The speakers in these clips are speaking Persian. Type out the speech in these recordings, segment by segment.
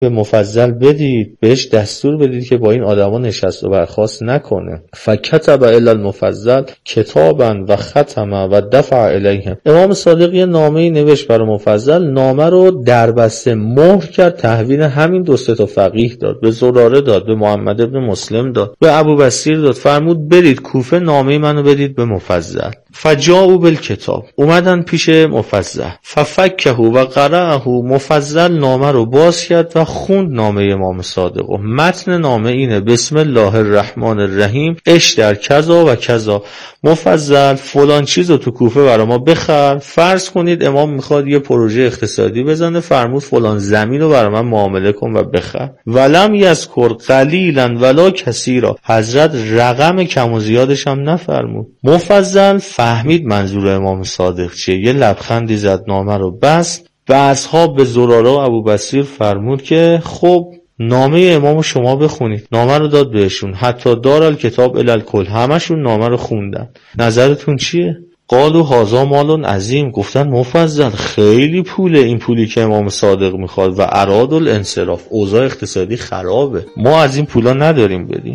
به مفضل بدید، بهش دستور بدید که با این آدما نشست و برخاست نکنه. فکتب الی المفضل کتابا و ختم و دفع الیهم. امام صادق یه نامه‌ای نوشت برای مفضل، نامه رو دربسته مهر کرد، تحویل همین دو سه تا فقیه داد، به زراره داد، به محمد ابن مسلم داد، به ابوبصیر داد، فرمود برید کوفه نامه منو بدید به مفضل. فجاءوا بالکتاب، اومدن پیش مفضل، ففکه و قرأه. مفضل نامه رو باز کرد و خوند نامه امام صادق و متن نامه اینه: بسم الله الرحمن الرحیم، اشتر کذا و کذا. مفضل فلان چیزو تو کوفه برای ما بخر. فرض کنید امام میخواد یه پروژه اقتصادی بزنه، فرمود فلان زمین رو برای من معامله کن و بخر. ولم یذکر قلیلا ولا کثیرا، حضرت رقم کم و زیادش هم نفرمود. مفضل فهمید منظور امام صادق چیه، یه لبخندی زد، نامه رو بست. به اصحاب، به زراره و ابوبصیر فرمود که خب نامه امامو شما بخونید. نامه رو داد بهشون، حتی دارالکتاب الی الکل، همشون نامه رو خوندن. نظرتون چیه؟ قالوا هذا مال عظیم. گفتن مفضل خیلی پوله این پولی که امام صادق میخواد و اراد الانصراف، اوضاع اقتصادی خرابه، ما از این پولا نداریم بدیم.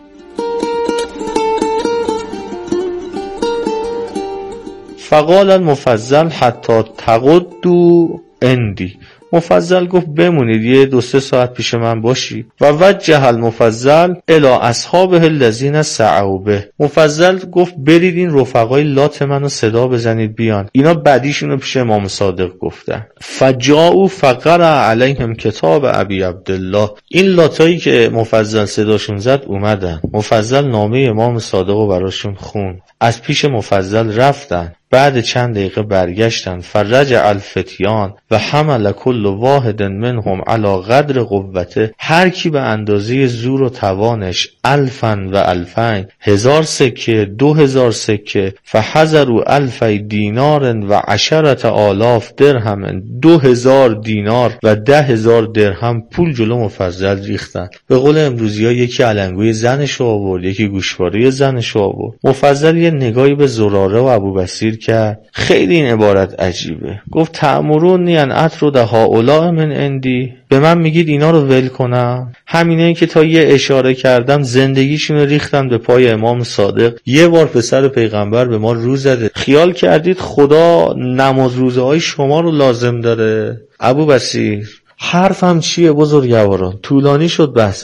فقال المفضل حتی تقدوا عندی. مفضل گفت بمونید یه 2-3 ساعت پیش من باشی. و وجه المفضل الی اصحابه الذین سعوا به. مفضل گفت برید این رفقای لات منو صدا بزنید بیان، اینا بدیشونو پیش امام صادق گفتن. فجاءوا فقرأ علیهم کتاب ابی عبدالله. این لاتایی که مفضل صداشون زد اومدن، مفضل نامه امام صادق رو براشون خون. از پیش مفضل رفتن، بعد چند دقیقه برگشتن. فرجع الفتیان و حمل کل واحد منهم علی قدر قوته. هر کی به اندازه زور و توانش، 1000 و 2000، 1000 سکه، 2000 سکه. فحضروا 1000 دینار و 10,000 درهم. 2000 دینار و 10,000 درهم پول جلو مفضل ریختن. به قول امروزی‌ها یکی علنگوی زنشو آورد، یکی گوشواره زنشو آورد. مفضل یه نگاهی به زراره و ابوبصیر که خیلی این عبارت عجیبه. گفت تأمرونی ان اطرد هؤلاء من عندی، به من میگید اینا رو ول کنم؟ همینه که تا یه اشاره کردم زندگیشون رو ریختن به پای امام صادق. یه بار پسر پیغمبر به ما رو زده، خیال کردید خدا نماز روزه های شما رو لازم داره؟ ابوبصیر حرفم چیه بزرگواران؟ طولانی شد بحث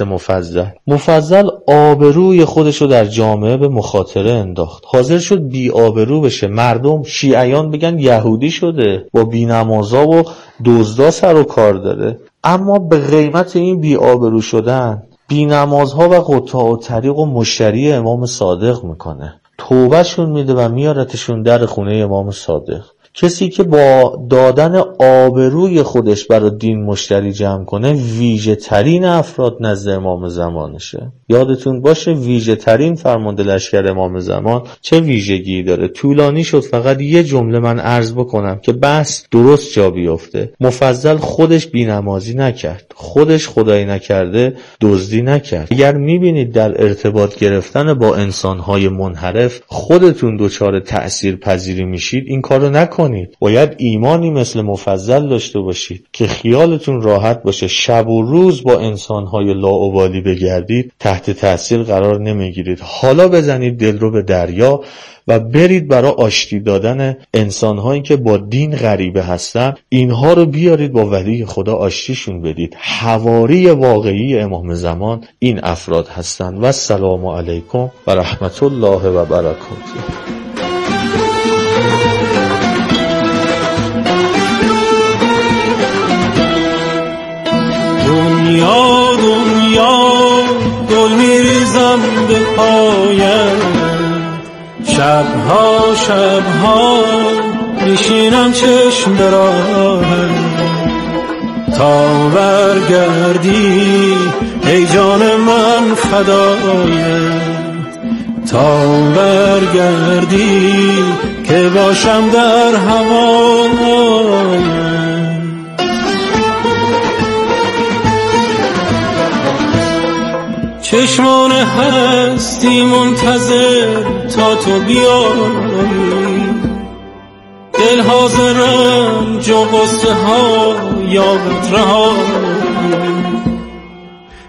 مفضل آبروی خودشو در جامعه به مخاطره انداخت، حاضر شد بی آبرو بشه، مردم شیعیان بگن یهودی شده، با بی نمازا و دزدا سر و کار داره. اما به قیمت این بی آبرو شدن، بی نمازها و قطاع طریق و مشتری امام صادق میکنه، توبهشون میده و میارتشون در خونه امام صادق. کسی که با دادن آبروی خودش برای دین مشتری جمع کنه ویژه ترین افراد نزد امام زمانشه. یادتون باشه ویژه ترین فرمانده لشکر امام زمان چه ویژگی داره. طولانی شد، فقط یه جمله من عرض بکنم که بحث درست جا بیفته. مفضل خودش بینمازی نکرد، خودش خدایی نکرده دزدی نکرد. اگر میبینید در ارتباط گرفتن با انسانهای منحرف خودتون دچار تأثیر پذیری میشید، این کارو نکنید. باید ایمانی مثل مفضل داشته باشید که خیالتون راحت باشه شب و روز با انسانهای لاابالی بگردید، تحت تأثیر قرار نمیگیرید. حالا بزنید دل رو به دریا و برید برای آشتی دادن انسانهایی که با دین غریبه هستن، اینها رو بیارید با ولی خدا آشتیشون بدید. حواری واقعی امام زمان این افراد هستند. و السلام علیکم و رحمت الله و برکاته. دنیا گل میریزم به پایم، شبها میشینم چشم به راهم، تا برگردی ای جان من فدایم، تا برگردی که باشم در هوایم. چشمان هستی منتظر تا تو بیایی، دل حاضرم جو قصه ها یاد رهایی.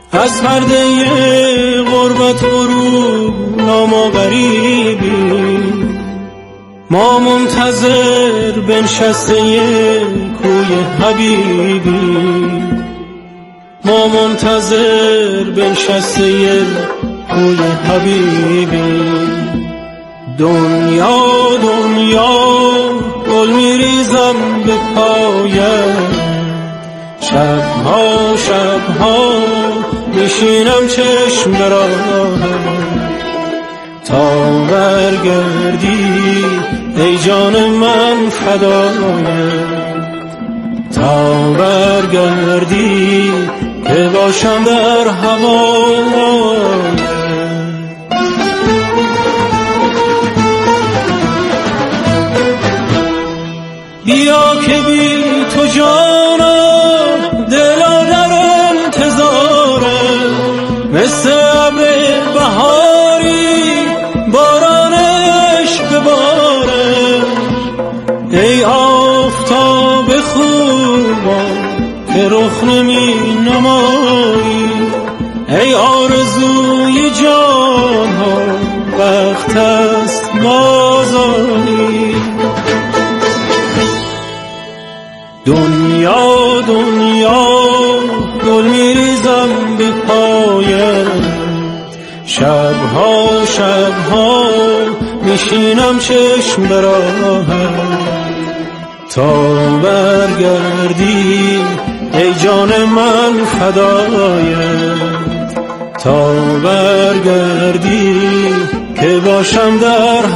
از پرده غربت برو نام غریبی، ما منتظر بنشسته کوی حبیبی، ما منتظر بنشسته کوی حبیبی. دنیا دنیا گل میریزم به پایت، شبها شبها میشینم چشم به راهت، تا برگردی ای جان من فدایت، تا برگردی که باشم در هوایت. بیا که بی تو جانم دلا در انتظاره، مثل ابر بهاری بارانش بباره. ای آفتاب خوبان که رخ نمی نمایی، ای آرزوی جان ها وقت است بازاری. دنیا دنیا گل میریزم به پایت، شبها شبها میشینم چشم به راهت، تا برگردی ای جان من فدایت، تا برگردی که باشم در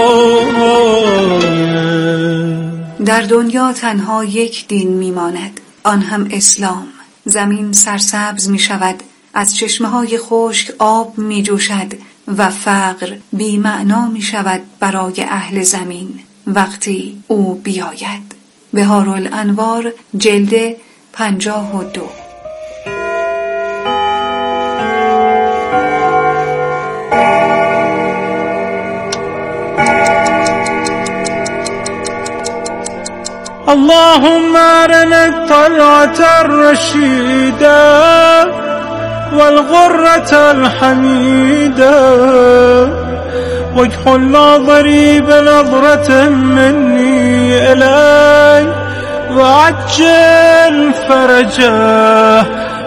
هوایت. در دنیا تنها یک دین میماند، آن هم اسلام. زمین سرسبز می شود، از چشمه‌های خشک آب می جوشد و فقر بی معنا می شود برای اهل زمین وقتی او بیاید. بهارالانوار جلد 52. اللهم أرنا الطلعة الرشيدة والغرة الحميدة، واجعل ناظري بنظرة مني إلي، وعجل فرجه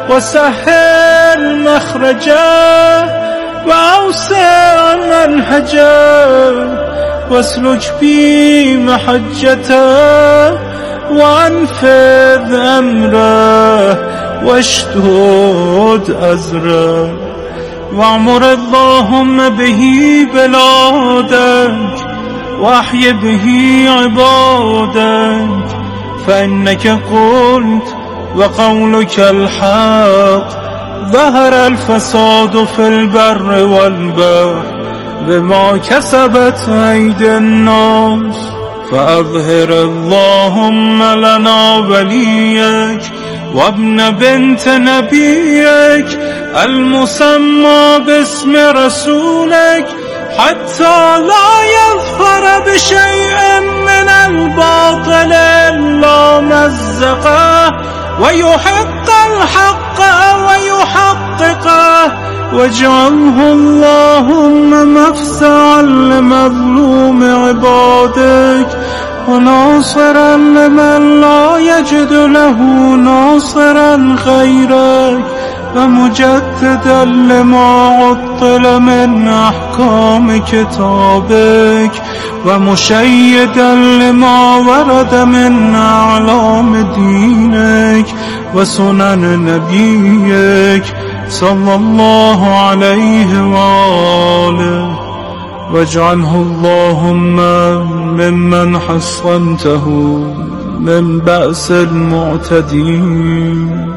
وسهل مخرجه، وأوسع منهجه واسلك بي محجته، وانفذ أمره واشدد أزره، واعمر اللهم به بلادك واحي به عبادك، فإنك قلت وقولك الحق، ظهر الفساد في البر والبحر بما كسبت أيدي الناس، فأظهر اللهم لنا وليك وابن بنت نبيك المسمى باسم رسولك، حتى لا يظفر بشيء من الباطل إلا مزقه، ويحق الحق ويحققه، واجعله اللهم مفزعا لمظلوم عبادك، وناصرا لمن لا يجد له ناصرا غيرك، ومجددا لما عطل من أحكام كتابك، ومشيدا لما ورد من أعلام دينك وسنن نبيك صلى الله عليه وآله، واجعله اللهم ممن حصنته من بأس المعتدين.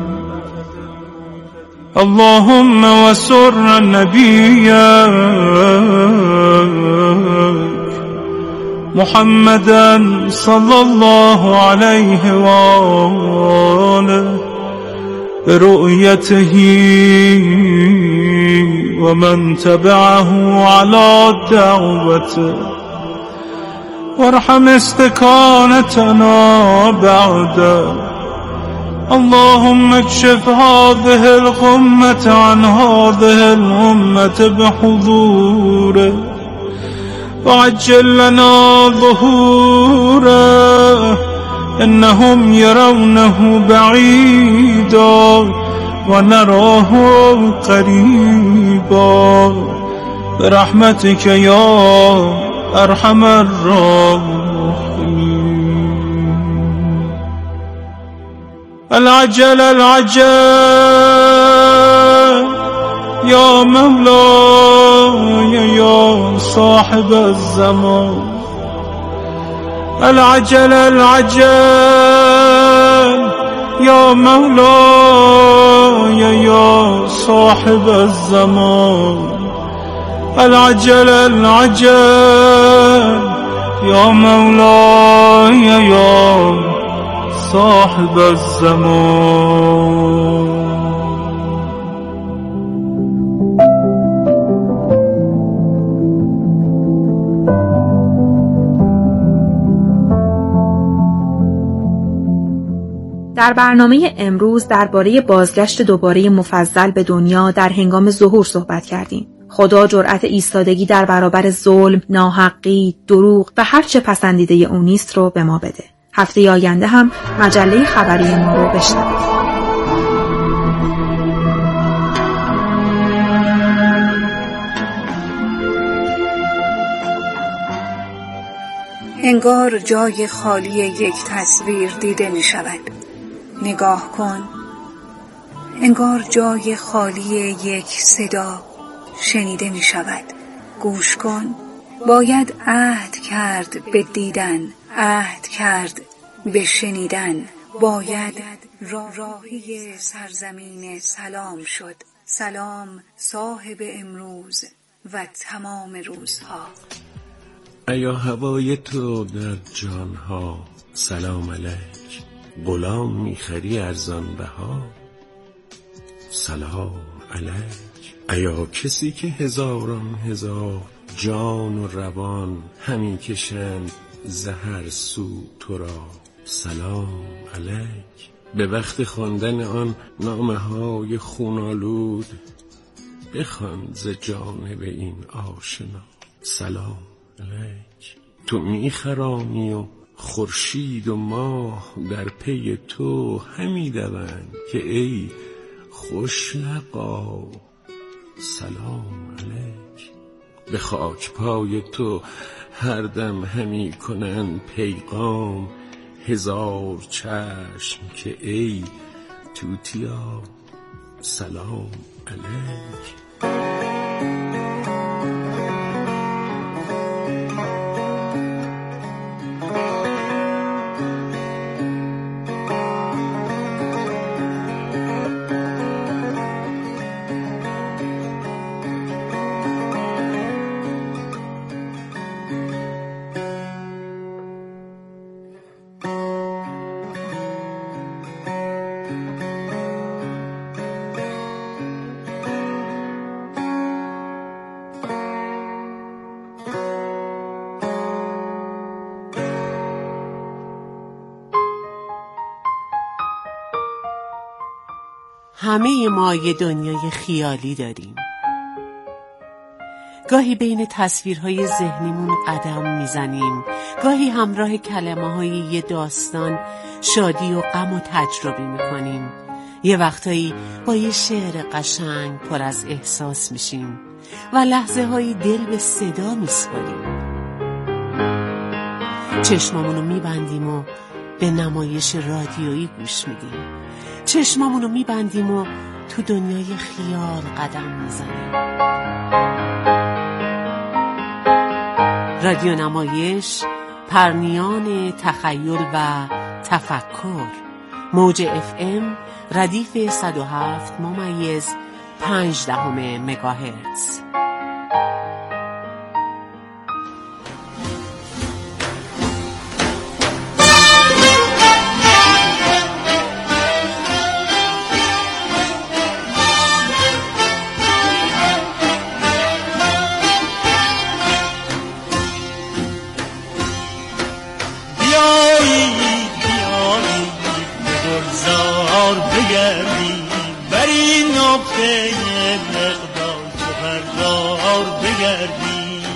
اللهم وسر نبيك محمدا صلى الله عليه وآله برؤيته ومن تبعه على دعوته، وارحم استكانتنا بعده، اللهم اكشف هذه الغمة عن هذه الأمة بحضوره وعجل لنا ظهوره إنهم يرونه بعيدا ونراه قريبا برحمتك يا أرحم الراحمين. العجل العجل يا مولاي يا صاحب الزمان. العجل العجل يا مولاي يا صاحب الزمان. العجل العجل يا مولاي يا صاحب الزمان. در برنامه امروز درباره بازگشت دوباره مفضل به دنیا در هنگام ظهور صحبت کردیم. خدا جرأت ایستادگی در برابر ظلم، ناحقی، دروغ و هر چه پسندیده او نیست رو به ما بده. هفته آینده هم مجله خبری ما رو بشنوید. انگار جای خالی یک تصویر دیده می شود. نگاه کن. انگار جای خالی یک صدا شنیده می شود. گوش کن. باید عهد کرد به دیدن، عهد کرد به شنیدن. باید راهی سرزمین سلام شد. سلام صاحب امروز و تمام روزها. ایا هوای تو در جانها سلام علیک. غلام میخری ارزان بها سلام علیک. ایا کسی که هزاران هزار جان و روان همی کشند زهر سو تو را سلام علیک. به وقت خواندن آن نامه های خونالود بخوان ز جانب این آشنا سلام علیک. تو میخرامی و خورشید و ماه در پی تو همی دوند که ای خوش لقا سلام علیک. به خاک پای تو هر دم همی کنند پیغام هزار چشم که ای توتیا سلام علیک. همه ما یه دنیای خیالی داریم. گاهی بین تصویرهای ذهنیمون قدم میزنیم، گاهی همراه کلمه‌های یه داستان شادی و غم و تجربه میکنیم. یه وقتایی با یه شعر قشنگ پر از احساس میشیم و لحظه های دل به صدا میسپاریم. چشمامونو میبندیم و به نمایش رادیویی گوش میدیم. چشمامونو میبندیم و تو دنیای خیال قدم میزنیم. رادیو نمایش، پرنیان تخیل و تفکر. موج FM ردیف 107.5 مگاهرتز. نقطه اقبال چو پرگار بگردیم.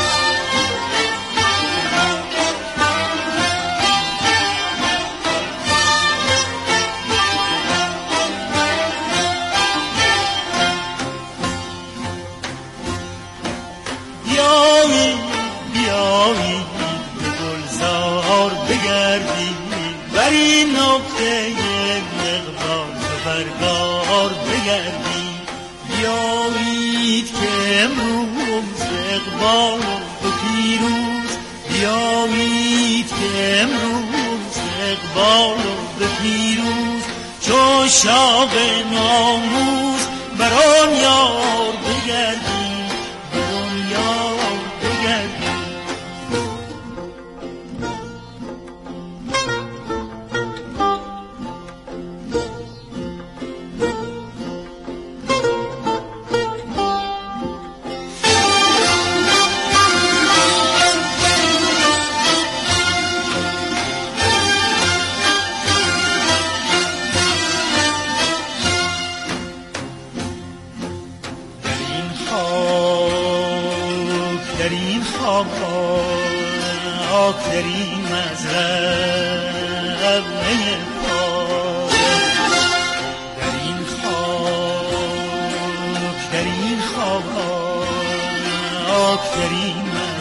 بیایید به گلزار بگردیم، بر این نقطه اقبال چو پرگار بگردیم. بیایید که امروز اقبال و پیروز، بیایید که امروز اقبال و پیروز، چو شاق ناموز بر آن یار بگردیم، بر آن یار بگردیم. در این مزرعه پاک، در این خاک، در این خاک، در این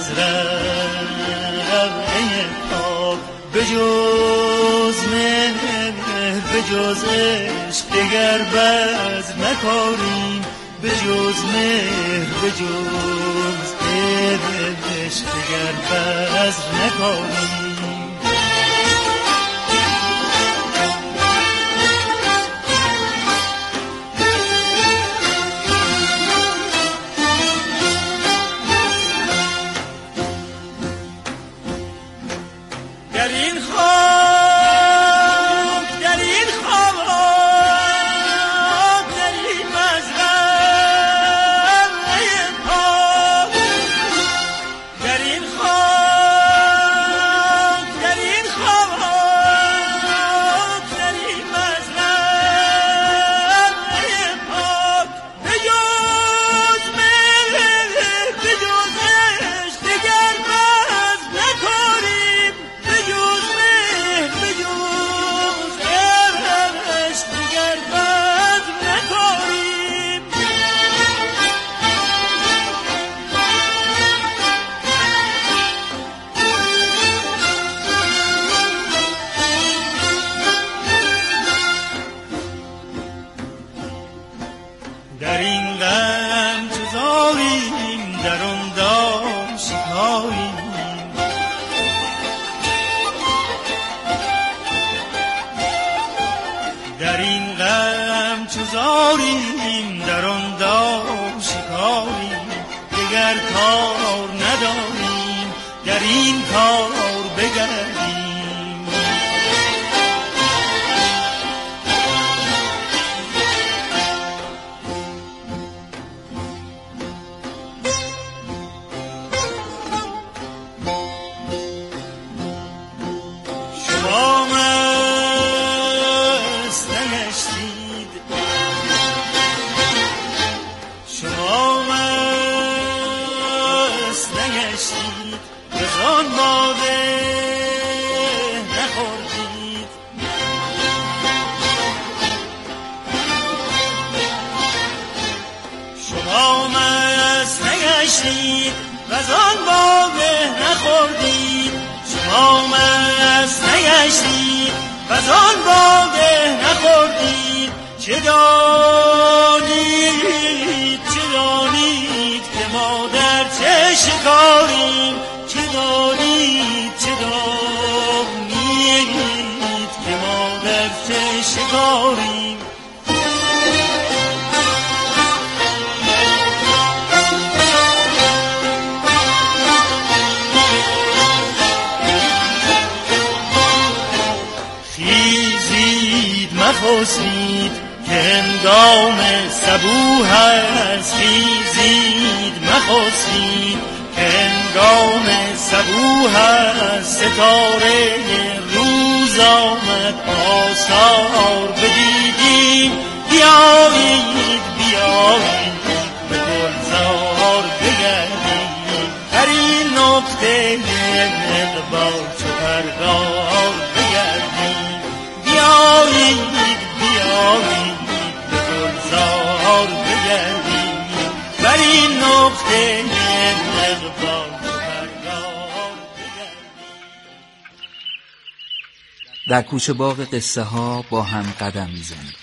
مزرعه پاک، بجز مهر بجز عشق دگر بز نکاریم، بجز مهر بجز عشق دگر بز نکاریم. در این خاک، در این خاک، در این مزرعه پاک، در این خاک، در این خاک، در این مزرعه پاک، بجز مهر بجز عشق دگر بز نکاریم، بجز مهر بجز عشق دگر بز نکاریم. در این غم چو زاریم، در آن دام شکاریم، در این غم چو زاریم، در آن دام شکاریم، دگر کار نداریم، در این کار بگردیم. شما مست نگشتید، شما مست نگشتید، بزان باده نخوردید، شما مست نگشتید، بزان باده نخوردید، شما مست نگشتید، بزان باده نخوردید. چه دانید، چه دانید که ما در چه شکاریم، چه دانید، چه دانید که ما در چه شکاریم. مخسبید که هنگام صبوح است، خیزید مخسبید که هنگام صبوح است، ستاره روز آمد آثار بدیدیم. بیایید بازار بگردیم بر این نقطه اقبال بردار بگردیم. در کوچه باغ قصه ها با هم قدم میزنیم،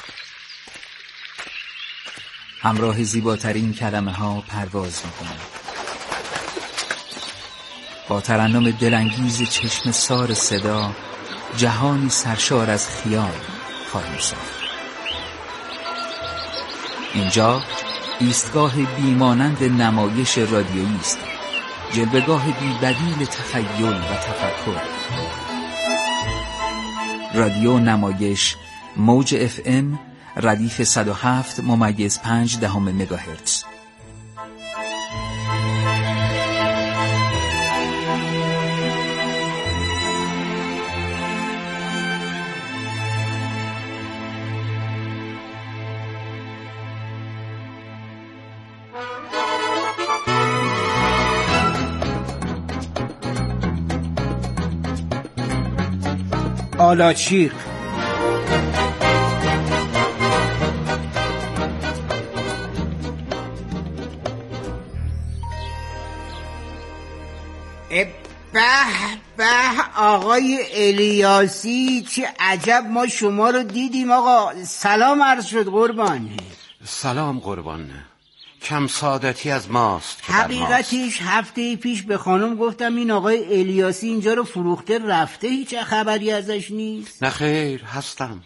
همراه زیباترین کلمه ها پرواز میکنیم، با ترنم دلانگیز چشم سار صدا جهانی سرشار از خیال خواهیم ساخت. اینجا ایستگاه بیمانند نمایش رادیویی است، جلوه‌گاه بی‌بدیل تخیل و تفکر. رادیو نمایش موج FM ردیف 107.5 مگاهرتز. آلاچیق به آقای الیاسی، چه عجب ما شما رو دیدیم آقا. سلام عرض شد قربان. سلام قربان. کم سعادتی از ماست که حقیقتش هفته پیش به خانم گفتم این آقای الیاسی اینجا رو فروخته رفته، هیچ خبری ازش نیست. نه خیر هستم.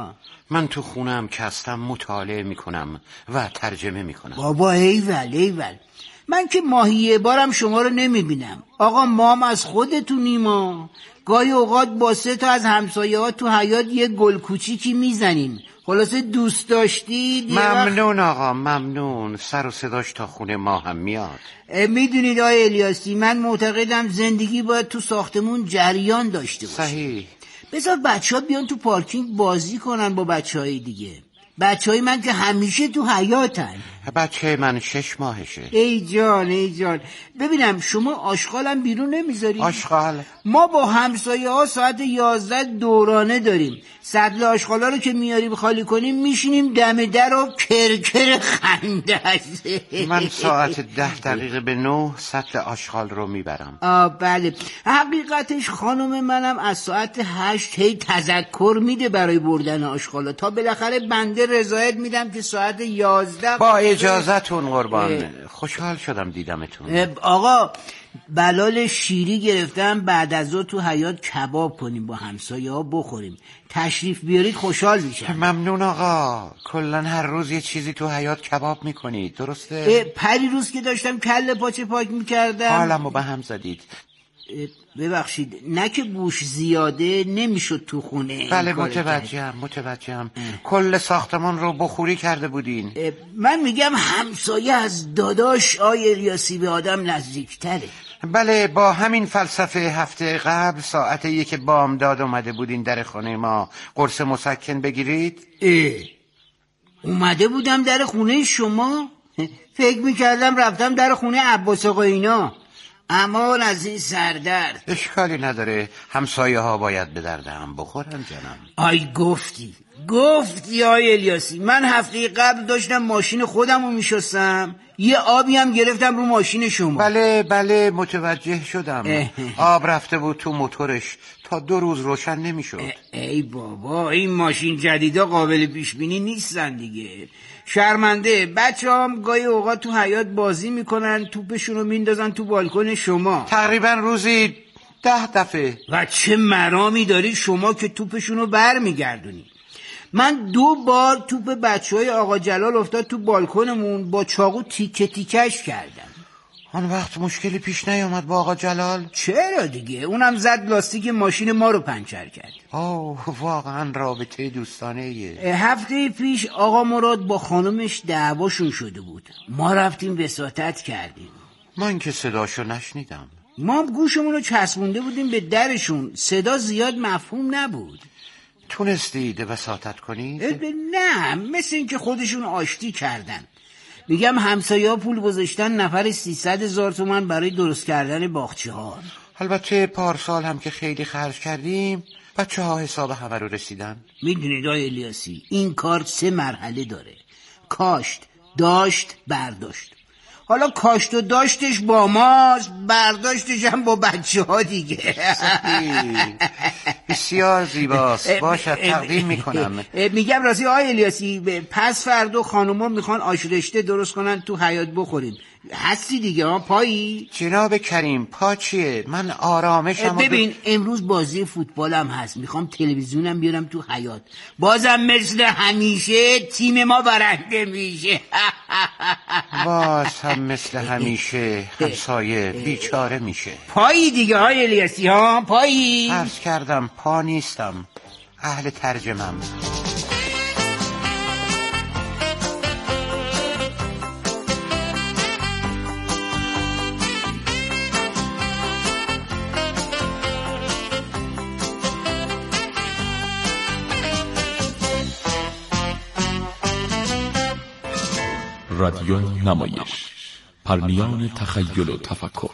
من تو خونم که هستم مطالعه میکنم و ترجمه میکنم. بابا ایول من که ماهی بارم شما رو نمیبینم آقا. مام از خودتونیم ما. گاهی اوقات با 3 تا از همسایه ها تو حیاط یه گل کوچیکی میزنیم. خلاصه دوست داشتید؟ ممنون آقا ممنون. سر و صداش تا خونه ما هم میاد. میدونید آقای الیاسی، من معتقدم زندگی باید تو ساختمون جریان داشته باشه. صحیح. بذار بچه‌ها بیان تو پارکینگ بازی کنن با بچه‌های دیگه. بچه‌های من که همیشه تو حیاطن. بچه من 6 ماهشه. ای جان ببینم شما آشغالم بیرون نمیذاری؟ آشغال؟ ما با همسایه ها ساعت 11 دورانه داریم. سطل آشغالا رو که میاریم خالی کنیم میشینیم دم در و کرکر خنده است. من ساعت 10 به 9 سطل آشغال رو میبرم. بله. حقیقتش خانم منم از ساعت 8 هی تذکر میده برای بردن آشغالا تا بالاخره بنده رضایت میدم که ساعت 11. با اجازهتون قربان. خوشحال شدم دیدمتون. آقا بلال شیری گرفتم بعد از ظهر تو حیاط کباب کنیم با همسایه ها بخوریم. تشریف بیارید خوشحال میشم. ممنون آقا. کلن هر روز یه چیزی تو حیاط کباب میکنید درسته؟ پری روز که داشتم کله پاچه پاک میکردم حالمو به هم زدید. ببخشید نه که بوش زیاده نمیشد تو خونه. بله متوجهم. کل ساختمان رو بخوری کرده بودین. من میگم همسایه از داداش آی الیاسی به آدم نزدیکتره. بله با همین فلسفه هفته قبل ساعت 1 بامداد اومده بودین در خونه ما قرص مسکن بگیرید. اومده بودم در خونه شما؟ فکر میکردم رفتم در خونه عباس آقا اینا. امان از این سردرد. اشکالی نداره، همسایه ها باید به درد هم بخورن جانم. آی گفتی آی الیاسی. من هفته قبل داشتم ماشین خودم رو میشستم، یه آبی هم گرفتم رو ماشین شما. بله متوجه شدم. آب رفته بود تو موتورش تا 2 روز روشن نمیشد. ای بابا این ماشین جدیدا قابل پیش بینی نیستن دیگه. شرمنده. بچه‌هام گاهی اوقات تو حیاط بازی میکنن، توپشونو میندازن تو بالکن شما. تقریبا روزی 10 دفعه. و چه مرامی داری شما که توپشونو بر میگردونی. من 2 بار توپ بچه‌های آقا جلال افتاد تو بالکنمون، با چاقو تیکه تیکش کردم. آن وقت مشکلی پیش نیامد با آقا جلال؟ چرا دیگه، اونم زد لاستیک ماشین ما رو پنچر کرد. واقعا رابطه دوستانه یه. هفته پیش آقا مراد با خانمش دعواشون شده بود، ما رفتیم وساطت کردیم. من که صداشو نشنیدم. ما هم گوشمون رو چسبونده بودیم به درشون، صدا زیاد مفهوم نبود. تونستید وساطت کنید؟ نه، مثل این که خودشون آشتی کردن. میگم همسایه ها پول گذاشتن نفر 300,000 تومان برای درست کردن باغچه ها. البته پارسال هم که خیلی خرج کردیم، بچه ها حساب همه رو رسیدن. میدونید آقای الیاسی این کار 3 مرحله داره. کاشت، داشت، برداشت. حالا کاشت و داشتش با ماست، برداشتش هم با بچه ها دیگه. بسیار زیباست. باشد تقدیم میکنم. میگم راستی آقای الیاسی، پس فردا خانوما میخوان آش رشته درست کنن تو حیاط بخورین. هستی دیگه ها؟ پایی؟ جناب کریم، پا چیه؟ من آرامشم. ببین امروز بازی فوتبالم هست، میخوام تلویزیونم بیارم تو حیاط. بازم مثل همیشه تیم ما برنده میشه. باز هم مثل همیشه همسایه بیچاره میشه. پایی دیگه های الیاسی ها؟ پایی؟ عرض کردم پا نیستم، اهل ترجمم. رادیو نمایش، پرنیان تخیل و تفکر.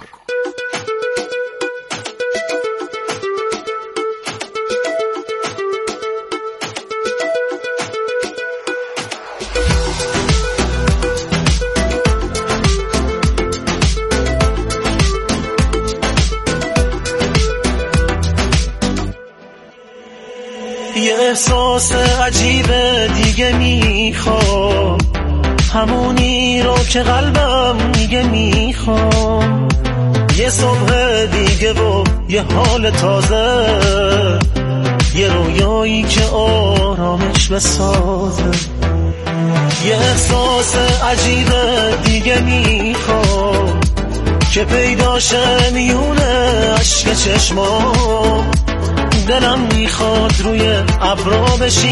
یه احساس عجیب دیگه میخوام، همونی رو که قلبم میگه میخوام. یه صبح دیگه و یه حال تازه، یه رویایی که آرامش بسازه. یه احساس عجیب دیگه میخوام که پیداشه میونه عشق چشمام. دلم میخواد روی ابرا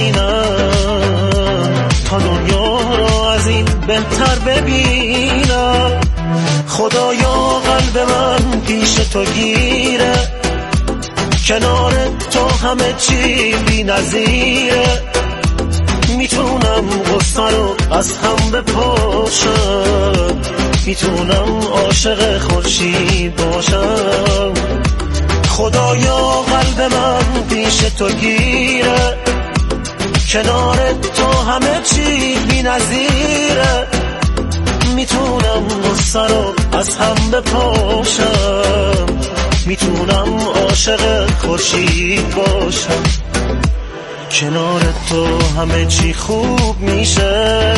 بشینم تا دنیا رو از این بهتر ببینم. خدایا قلب من پیش تو گیره، کنار تو همه چی بی نظیره. میتونم غصه رو از هم بپاشم، میتونم عاشق خورشید باشم. خدایا قلب من پیش تو گیره، کنار تو همه چی بی نظیره. میتونم غصه رو از هم بپاشم، میتونم عاشق خورشید باشم. کنار تو همه چی خوب میشه،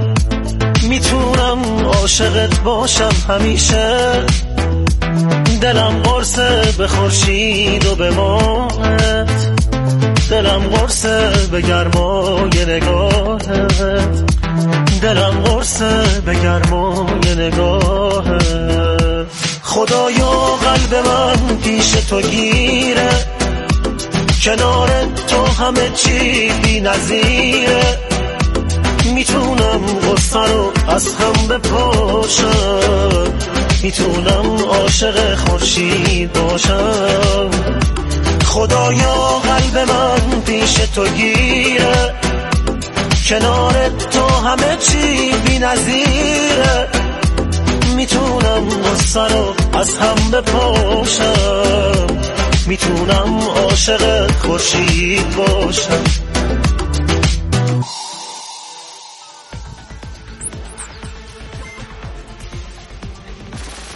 میتونم عاشقت باشم همیشه. دلم قرصه به خورشید و به ماهت، دلم قرصه به گرمای نگاهت، دلم قرصه به گرمای نگاهت. خدایا قلب من پیش تو گیره، کنار تو همه چی بی نظیره. میتونم غصه رو از هم بپاشم، میتونم عاشق خورشید باشم. خدایا قلب من پیش تو گیره، کنار تو همه چی بی نظیره. میتونم غصه رو از هم بپاشم، میتونم عاشق خورشید باشم.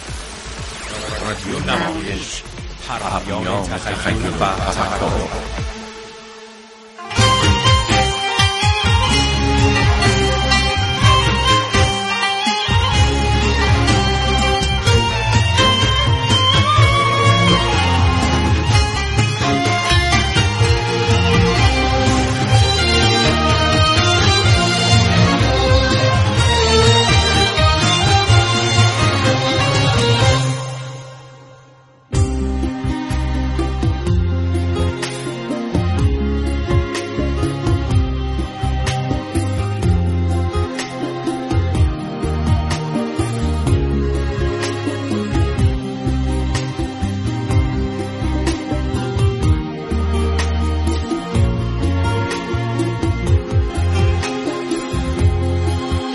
رادیو نمایش، پرنیان تخیل و تفکر.